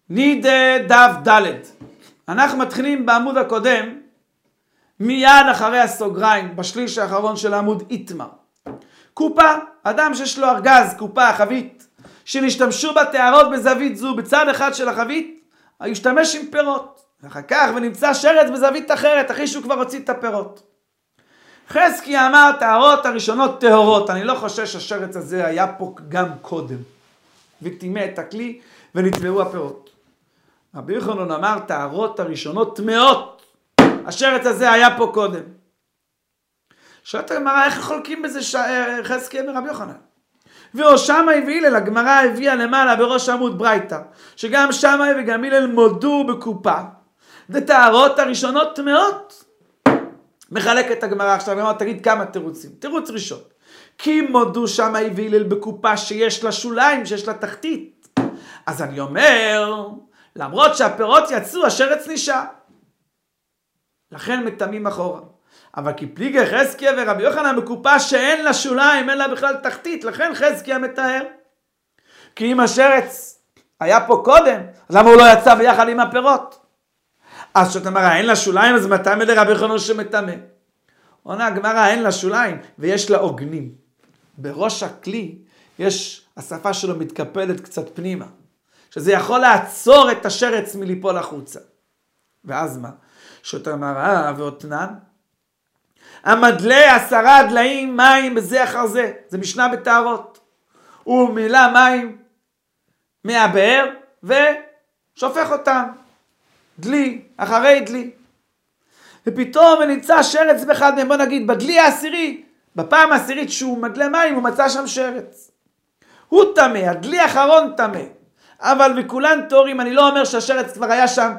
נידה דף ד'. אנחנו מתחילים בעמוד הקודם, מיד אחרי הסוגריים, בשליש האחרון של העמוד איתמר. קופה, אדם שיש לו ארגז, קופה, חבית, שנשתמשו בתארות בזווית זו, בצד אחד של החבית, ישתמש עם פירות. ואחר כך ונמצא שרץ בזווית אחרת, אחרי שהוא כבר הוציא את הפירות. חזקי אמר, תארות הראשונות טהורות. אני לא חושש שהשרץ הזה היה פה גם קודם. וטימא את הכלי ונטמעו הפירות. רבי יוחנן אמר, תארות הראשונות טמאות. השרץ הזה היה פה קודם. שואלת הגמרא, איך חולקים בזה חזקי מרבי יוחנן? ושמאי והלל, הגמרא הביאה למעלה בראש עמוד ברייתא, שגם שמאי וגם הלל מודו בקופה, ותארות הראשונות טמאות. מחלקת הגמרא עכשיו, הגמרא תגיד כמה תירוצים. תירוץ ראשון, כי מודו שמאי והלל בקופה שיש לה שוליים, שיש לה תחתית. אז אני אומר, למרות שהפירות יצאו, השרץ נשאר. לכן מטמאים אחורה. אבל כי פליגי חזקיה ורבי יוחנן בקופה שאין לה שוליים, אין לה בכלל תחתית, לכן חזקיה מתאר. כי אם השרץ היה פה קודם, אז למה הוא לא יצא ביחד עם הפירות? אז שאתה אומר, אין לה שוליים, אז מטמא לרבי יוחנן שמטמא. עונה הגמרא, אין לה שוליים, ויש לה עוגנים. בראש הכלי, השפה שלו מתקפלת קצת פנימה. שזה יכול לעצור את השרץ מליפול החוצה. ואז מה? שאתה אומר, ואותנן, המדלי 10 דליים מים בזה אחר זה. זה משנה בתארות. הוא מילא מים מהבאר ושופך אותם. דלי, אחרי דלי. ופתאום נמצא שרץ באחד מהם, בוא נגיד, בדלי העשירי, בפעם העשירית שהוא מדלה מים, הוא מצא שם שרץ. הוא טמא, הדלי האחרון טמא. אבל בכולן תורים, אני לא אומר שהשרץ כבר היה שם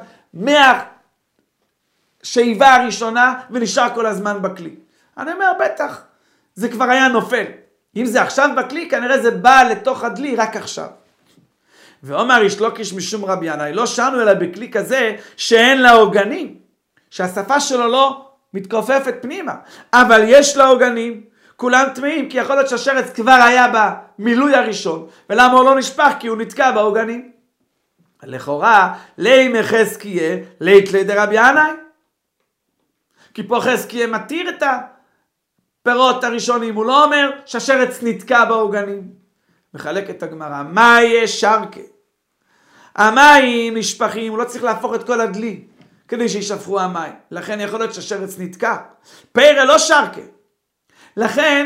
מהשאיבה הראשונה, ונשאר כל הזמן בכלי. אני אומר, בטח, זה כבר היה נופל. אם זה עכשיו בכלי, כנראה זה בא לתוך הדלי רק עכשיו. ואומר איש לוקיש משום רבי ינאי, לא שנו אלא בכלי כזה שאין לה עוגנים, שהשפה שלו לא מתכופפת פנימה, אבל יש לה עוגנים, כולם טמאים, כי יכול להיות שהשרץ כבר היה במילוי הראשון, ולמה הוא לא נשפך? כי הוא נתקע בעוגנים. לכאורה, לימי חזקיה, ליתלי דרבי ינאי, כי פה חזקיה מתיר את הפירות הראשונים, הוא לא אומר שהשרץ נתקע בעוגנים. מחלק את הגמרא, מה יש שרקה? המים נשפכים, הוא לא צריך להפוך את כל הדלי, כדי שישפכו המים. לכן יכול להיות שהשרץ נתקע. פרא לא שרקה. לכן,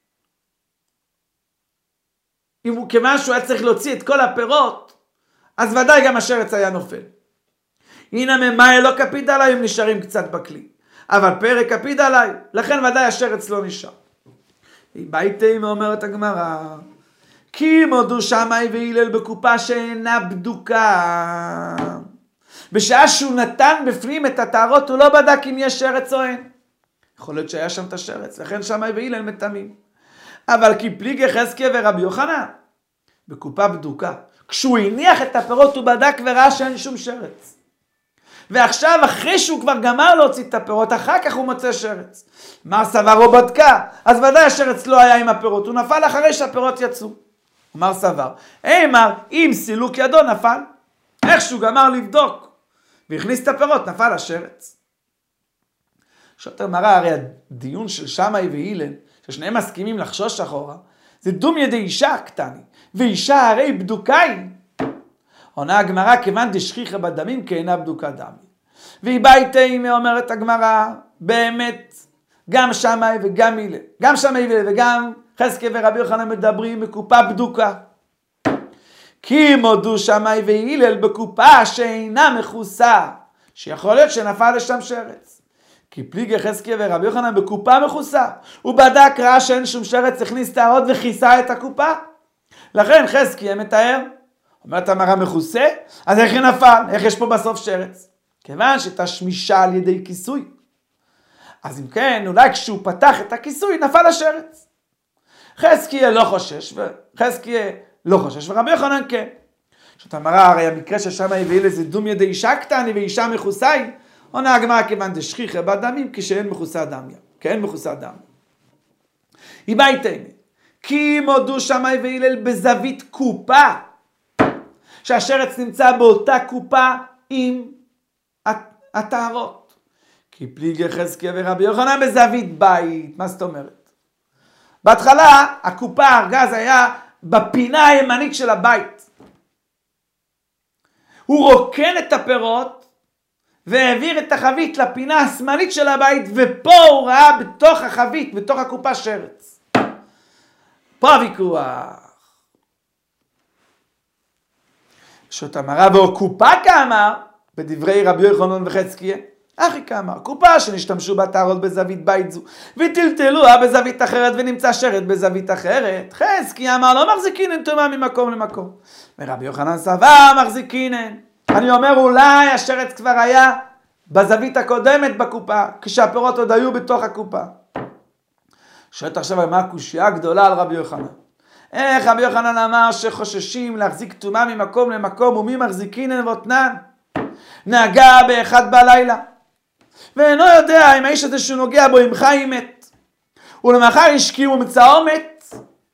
כיוון שהוא היה צריך להוציא את כל הפירות, אז ודאי גם השרץ היה נופל. הנה ממאי לא קפיד עליי, הם נשארים קצת בכלי. אבל פרא קפיד עליי, לכן ודאי השרץ לא נשאר. ביתם אומרת הגמרא, כי מודו שמאי והלל בקופה שאינה בדוקה. בשעה שהוא נתן בפנים את התארות, הוא לא בדק אם יש שרץ או אין. יכול להיות שהיה שם את השרץ, לכן שמאי והלל מטמאים. אבל כי פליגי חזקיה ורבי יוחנן, בקופה בדוקה, כשהוא הניח את הפירות הוא בדק וראה שאין שום שרץ. ועכשיו אחרי שהוא כבר גמר להוציא את הפירות, אחר כך הוא מוצא שרץ. מר סבר או בדקה, אז ודאי השרץ לא היה עם הפירות, הוא נפל אחרי שהפירות יצאו. מר סבר, אמר, אם סילוק ידו נפל, איך שהוא גמר לבדוק, והכניס את הפירות, נפל השרץ. שוטר מראה, הרי הדיון של שמאי והלל, ששניהם מסכימים לחשוש אחורה, זה דום ידי אישה קטני, ואישה הרי בדוקאי. עונה הגמרא, כיוון דשכיחה בדמים, כאינה בדוקה דמי. והיא ביתם, אומרת הגמרא, באמת, גם שמאי וגם הלל, גם שמאי והלל וגם חזקיה ורבי יוחנן מדברים בקופה בדוקה. כי מודו שמאי והלל בקופה שאינה מכוסה, שיכול להיות שנפל לשם שרץ. כי פליגי חזקיה ורבי יוחנן בקופה מכוסה, הוא בדק, ראה שאין שום שרץ, הכניס תארות וכיסה את הקופה. לכן חזקיה מתאר, אומרת המראה מכוסה, אז איך נפל? איך יש פה בסוף שרץ? כיוון שתשמישה על ידי כיסוי. אז אם כן, אולי כשהוא פתח את הכיסוי, נפל השרץ. חזקיה לא חושש, ורבי יוחנן כן. שאתה מראה, הרי המקרה ששמאי והלל זה דום ידי אישה קטני ואישה מכוסה, עונה הגמרא כיוון דשכיחה בדמים, כשאין מכוסה דמיה. כן מכוסה דם. היא ביתם, כי מודו שמאי והלל בזווית קופה, שהשרץ נמצא באותה קופה עם הטהרות. כי פליגי חזקיה ורבי יוחנן בזווית בית. מה זאת אומרת? בהתחלה הקופה, הארגז היה בפינה הימנית של הבית. הוא רוקן את הפירות והעביר את החבית לפינה השמאלית של הבית, ופה הוא ראה בתוך החבית, בתוך הקופה שרץ. פה הוויכוח. שו"ת אמרה בו קופה כאמר, בדברי רבי יוחנן וחזקיה, אחי כאמר, קופה שנשתמשו בטהרות בזווית בית זו, וטלטלוה בזווית אחרת ונמצא שרת בזווית אחרת. חזקיה אמר לא מחזיקינן טומאה ממקום למקום. ורבי יוחנן סבר מחזיקינן. אני אומר אולי השרץ כבר היה בזווית הקודמת בקופה, כשהפירות עוד היו בתוך הקופה. שואלת עכשיו מה הקושיה הגדולה על רבי יוחנן. איך רבי יוחנן אמר שחוששים להחזיק טומאה ממקום למקום, ומי מחזיקינן ואותנן? נגע באחד בלילה, ואינו יודע אם האיש הזה שהוא נוגע בו אם חי מת, ולמחר השקיע ומצאו מת.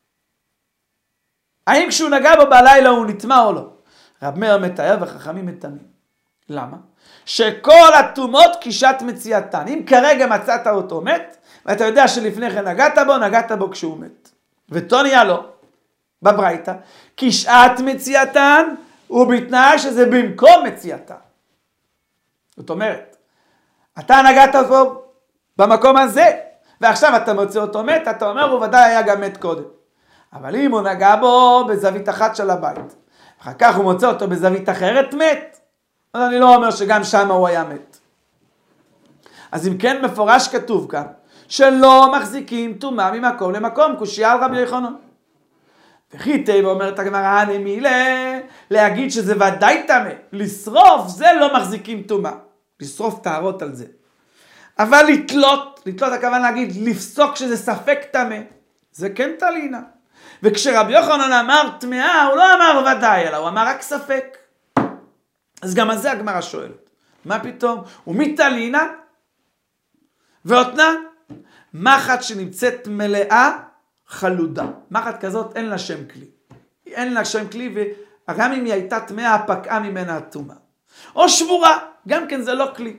האם כשהוא נגע בו בלילה הוא נטמא או לא? רב מאיר מתאר וחכמים מטמאים. למה? שכל הטומאות קישת מציאתן. אם כרגע מצאת אותו מת, ואתה יודע שלפני כן נגעת בו כשהוא מת. ותוניה לו, בברייתא, קישת מציאתן, ובתנאי שזה במקום מציאתן. זאת אומרת, אתה נגעת אותו במקום הזה, ועכשיו אתה מוצא אותו מת, אתה אומר הוא ודאי היה גם מת קודם. אבל אם הוא נגע בו בזווית אחת של הבית, אחר כך הוא מוצא אותו בזווית אחרת מת, אז אני לא אומר שגם שם הוא היה מת. אז אם כן מפורש כתוב כאן, שלא מחזיקים טומאה ממקום למקום, קושיה על רבי יוחנן. וכי תיבה אומרת הגמרא נמילה, להגיד שזה ודאי טמא, לשרוף זה לא מחזיקים טומאה, לשרוף טהרות על זה. אבל לתלות הכוונה להגיד, לפסוק שזה ספק טמא, זה כן תלינה. וכשרבי יוחנן אמר טמאה, הוא לא אמר ודאי, אלא הוא אמר רק ספק. אז גם על זה הגמרא שואלת, מה פתאום? ומי תלינה? ואותנה? מחט שנמצאת מלאה חלודה. מחט כזאת אין לה שם כלי. אין לה שם כלי, וגם אם היא הייתה טמאה, פקעה ממנה הטומאה. או שבורה, גם כן זה לא כלי.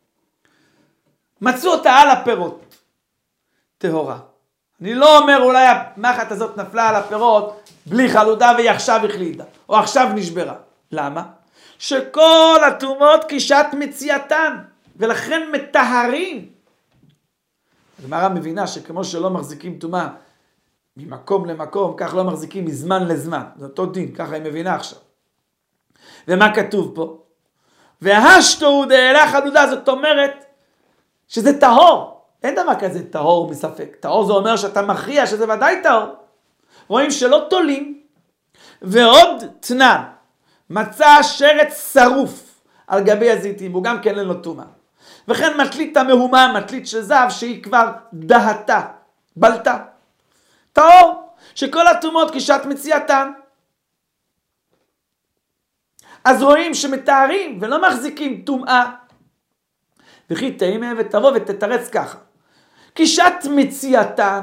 מצאו אותה על הפירות. טהורה. אני לא אומר אולי המחט הזאת נפלה על הפירות בלי חלודה והיא עכשיו החלידה, או עכשיו נשברה. למה? שכל הטומאות קישת מציאתן, ולכן מטהרים. הגמרא מבינה שכמו שלא מחזיקים טומאה ממקום למקום, כך לא מחזיקים מזמן לזמן. זה אותו דין, ככה היא מבינה עכשיו. ומה כתוב פה? והשתו דאלה חלודה, זאת אומרת שזה טהור. אין דבר כזה טהור מספק. טהור זה אומר שאתה מכריע שזה ודאי טהור. רואים שלא תולים. ועוד תנן, מצא שרץ שרוף על גבי הזיתים, הוא גם כן אין לו טומאה. וכן מטלית המהומה, מטלית של זהב, שהיא כבר דהתה, בלטה. טהור, שכל הטומאות קישת מציאתן. אז רואים שמתארים ולא מחזיקים טומאה. וכי תאימה ותבוא ותתרץ ככה. קישת מציאתן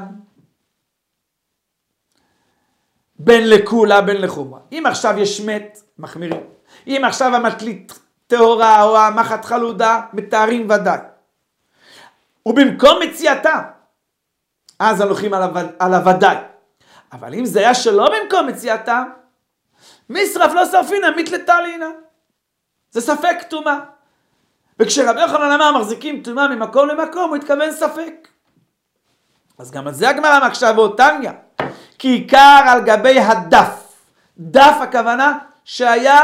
בין לקולה בין לחומרה. אם עכשיו יש מת, מחמירים. אם עכשיו המטלית טהורה או המחט חלודה, מתארים ודאי. ובמקום מציאתה, אז הולכים על הוודאי. אבל אם זה היה שלא במקום מציאתה, משרף לא שרפינה, מתלתה לינה. זה ספק טומאה. וכשרבי יוחנן אמר מחזיקים טומאה ממקום למקום, הוא התכוון ספק. אז גם על זה הגמרא מקשה באותניה. כי עיקר על גבי הדף. דף הכוונה שהיה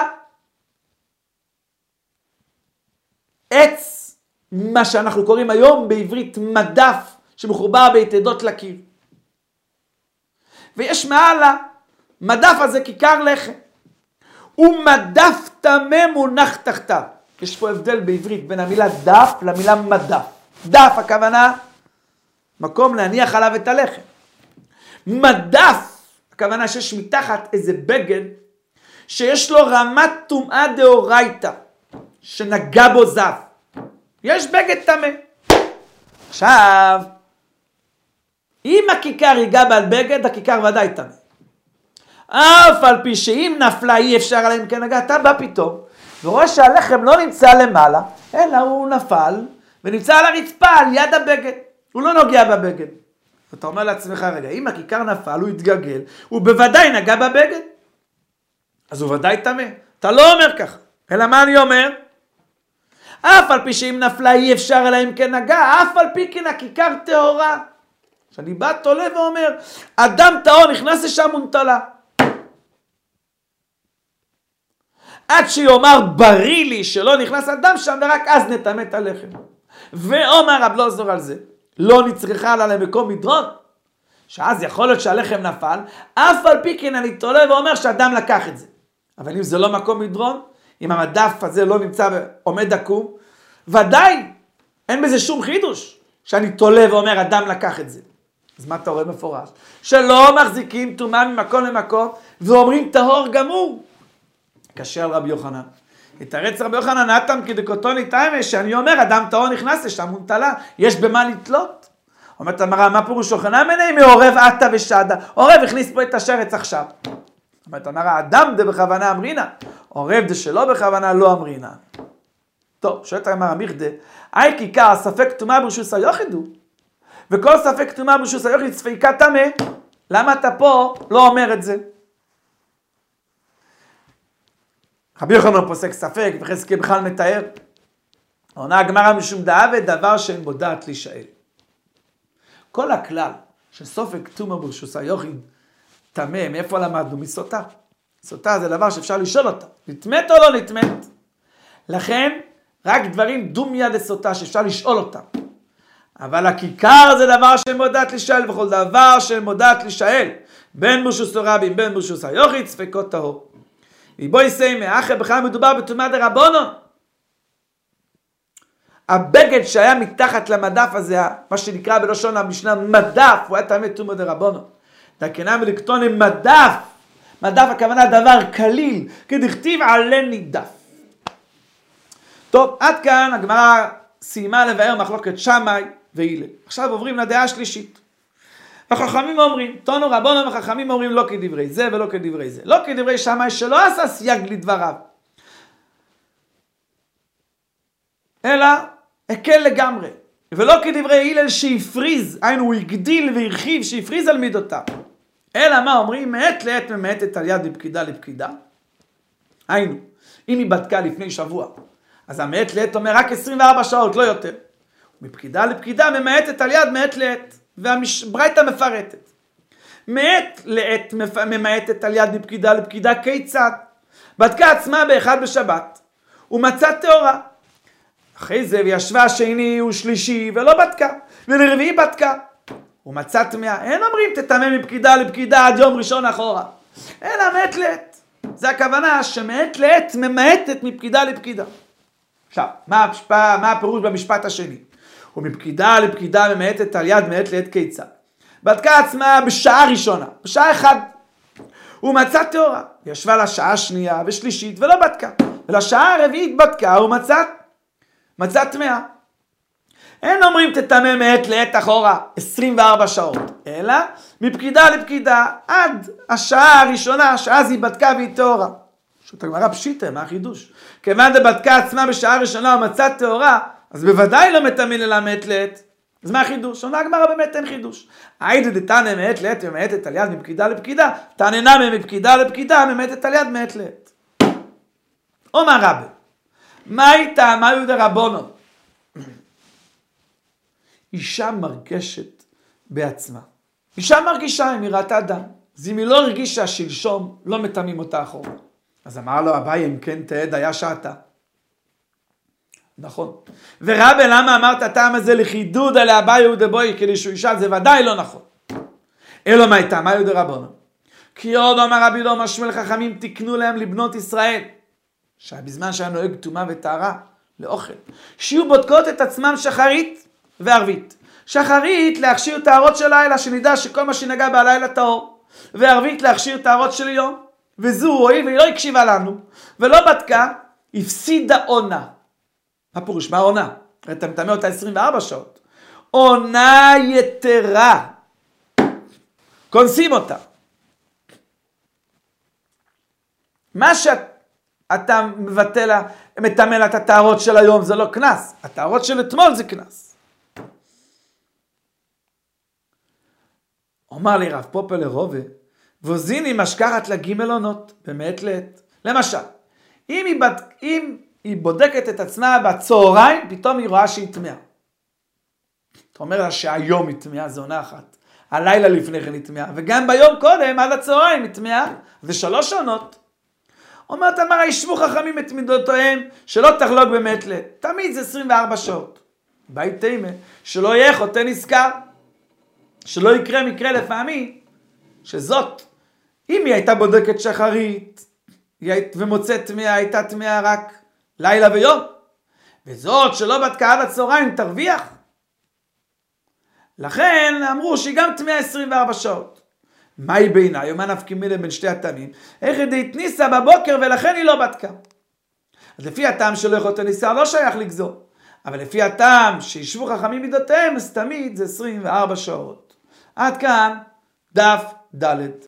עץ, מה שאנחנו קוראים היום בעברית מדף, שמחובר ביתדות לקיר. ויש מעלה, מדף הזה כיכר לחם. ומדף טמא מונח תחתיו. יש פה הבדל בעברית בין המילה דף למילה מדף. דף הכוונה מקום להניח עליו את הלחם. מדף הכוונה שיש מתחת איזה בגד שיש לו רמת טומאה דאורייתא שנגע בו זב. יש בגד טמא. עכשיו, אם הכיכר ייגע בעל בגד, הכיכר ודאי טמא. אף על פי שאם נפלה אי אפשר עליהם כנגע, אתה בא פתאום, ורואה שהלחם לא נמצא למעלה, אלא הוא נפל, ונמצא על הרצפה, על יד הבגד. הוא לא נוגע בבגד. אתה אומר לעצמך, רגע, אם הכיכר נפל, הוא יתגלגל, הוא בוודאי נגע בבגד. אז הוא ודאי טמא. אתה לא אומר ככה. אלא מה אני אומר? אף על פי שאם נפלה אי אפשר אלא אם כן נגע, אף על פי כן הכיכר טהורה. שאני בא תולה ואומר, אדם טהור נכנס לשם ונטלה. עד שיאמר בריא לי שלא נכנס אדם שם, ורק אז נטמא את הלחם. ואומר רב אלעזר על זה, לא נצרכה לה למקום מדרון, שאז יכול להיות שהלחם נפל, אף על פי כן אני תולה ואומר שאדם לקח את זה. אבל אם זה לא מקום מדרון, אם המדף הזה לא נמצא ועומד עקום, ודאי אין בזה שום חידוש, שאני תולה ואומר אדם לקח את זה. אז מה אתה רואה מפורש? שלא מחזיקים טומאה ממקום למקום, ואומרים טהור גמור. קשה על רבי יוחנן. יתרץ רבי יוחנן נתם כדקותוני טיימה, שאני אומר אדם טהור נכנס לשם ונטלה, יש במה לתלות. אומרת המראה, מה פירוש יוחנן מני? מעורב עתה ושדה. עורב הכניס פה את השרץ עכשיו. אומרת המראה, אדם דה בכוונה אמרינה, עורב דה שלא בכוונה לא אמרינה. טוב, שואלת המראה מיכדה, אי כיכר ספק טומאה ברשוס היוחידו, וכל ספק טומאה ברשוס היוחיד ספיקה טמא, למה אתה פה לא אומר את זה? רבי יוחנן פוסק ספק, וחזקאל בכלל מתאר. עונה הגמרא משום דאבה דבר שאין בו דעת להישאל. כל הכלל של ספק טומאה ברשוס היוחיד טמא, מאיפה למדנו? מסוטה. סוטה זה דבר שאפשר לשאול אותה. נטמאת או לא נטמאת? לכן, רק דברים דומיה דסוטה שאפשר לשאול אותם. אבל הכיכר זה דבר שאין בו דעת להישאל, וכל דבר שאין בו דעת להישאל, בין ברשוס הרבים, בין ברשוס היוחיד, ספקות טהור. בואי סיימה, אחרי בכלל מדובר בטומאה דרבנן. הבגד שהיה מתחת למדף הזה, מה שנקרא בלשון המשנה מדף, הוא היה טמא טומאה דרבנן. דקנא ולקטון עם מדף. מדף הכוונה דבר קליל, כדכתיב עלה נידף. טוב, עד כאן הגמרא סיימה לבאר מחלוקת שמאי והלל. עכשיו עוברים לדעה השלישית. החכמים אומרים, תנו רבנן וחכמים אומרים לא כדברי זה ולא כדברי זה. לא כדברי שמאי שלא עשה סייג לדבריו, אלא הקל לגמרי. ולא כדברי הלל שהפריז, היינו הוא הגדיל והרחיב, שהפריז על מידותיו. אלא מה אומרים? מעת לעת ממעטת על יד מפקידה לפקידה. היינו, אם היא בדקה לפני שבוע, אז המעת לעת אומר רק 24 שעות, לא יותר. מפקידה לפקידה ממעטת על יד מעת לעת. והברייתא מפרטת. מעת לעת ממעטת על יד מפקידה לפקידה כיצד? בדקה עצמה באחד בשבת, ומצאה טהורה. אחרי זה וישבה שני ושלישי ולא בדקה, ולרביעי בדקה. ומצאה טמאה. אין אומרים תטמא מפקידה לפקידה עד יום ראשון אחורה. אלא מעת לעת. זה הכוונה שמעת לעת ממעטת מפקידה לפקידה. עכשיו, מה הפירוש במשפט השני? ומפקידה לפקידה ממעטת על יד מעת לעת כיצד? בדקה עצמה בשעה ראשונה, בשעה אחת, ומצאה טהורה. ישבה לשעה שנייה ושלישית ולא בדקה. ולשעה הרביעית בדקה ומצאה טמאה. אין אומרים תטמא מעת לעת אחורה 24 שעות, אלא מפקידה לפקידה עד השעה הראשונה, שאז היא בדקה והיא טהורה. פשוט הגמרא פשיטא, מה החידוש? כיוון דבדקה עצמה בשעה הראשונה ומצאה טהורה, אז בוודאי לא מטמא אלא מעת לעת. אז מה החידוש? עונה הגמרא באמת אין חידוש. היידא דתנא מעת לעת ומעטת על יד מפקידה לפקידה, תנא מפקידה לפקידה ממעטת על יד מעת לעת. אומר רבי, מה איתה, מה יהודה רבנן? אישה מרגשת בעצמה. אישה מרגישה אם היא ראתה דם. אז אם היא לא הרגישה שלשום, לא מטמאים אותה אחורה. אז אמר לו אביי, אם כן תעד היה שעתה. נכון. ורבי, למה אמרת הטעם הזה לחידוד על אביי ובואי, כדי שהוא ישאל, זה ודאי לא נכון. אלו מה איתה, מה יהודה רבנן? כי עוד אמר רבי לא משמע חכמים תקנו להם לבנות ישראל, שבזמן שהיה נוהג טומאה וטהרה לאוכל, שיהיו בודקות את עצמם שחרית וערבית. שחרית להכשיר טהרות של לילה, שנדע שכל מה שנגע בלילה טהור, וערבית להכשיר טהרות של יום, וזו רואי והיא לא הקשיבה לנו ולא בדקה, הפסידה עונה. מה פירוש? מה עונה? אתה מטמא אותה 24 שעות. עונה יתרה, כונסים אותה. מה שאתה מטמא לה את הטהרות של היום זה לא קנס, הטהרות של אתמול זה קנס. אומר לי רב פופר לרובה, וזיני משכחת לה ג' עונות, במעת לעת. למשל, אם היא בודקת את עצמה בצהריים, פתאום היא רואה שהיא טמאה. אתה אומר לה שהיום היא טמאה, זו עונה אחת. הלילה לפני כן היא טמאה, וגם ביום קודם, עד הצהריים היא טמאה, זה 3 עונות. אומרת, אמרה, ישבו חכמים את מידותיהם, שלא תחלוק במעת לעת. תמיד זה 24 שעות. בית תימה, שלא יהיה חוטא נזכר. שלא יקרה מקרה לפעמים, שזאת, אם היא הייתה בודקת שחרית, ומוצאת טמאה, הייתה טמאה רק לילה ויום, וזאת שלא בדקה עד הצהריים תרוויח. לכן אמרו שהיא גם טמאה 24 שעות. מהי בעיניי? ומה נפקא מינה בין שתי הטעמים? איך ידי תניסה בבוקר ולכן היא לא בדקה. אז לפי הטעם שלא יכול תניסה לא שייך לגזור. אבל לפי הטעם שישבו חכמים מידותיהם, אז תמיד זה 24 שעות. עד כאן דף ד'.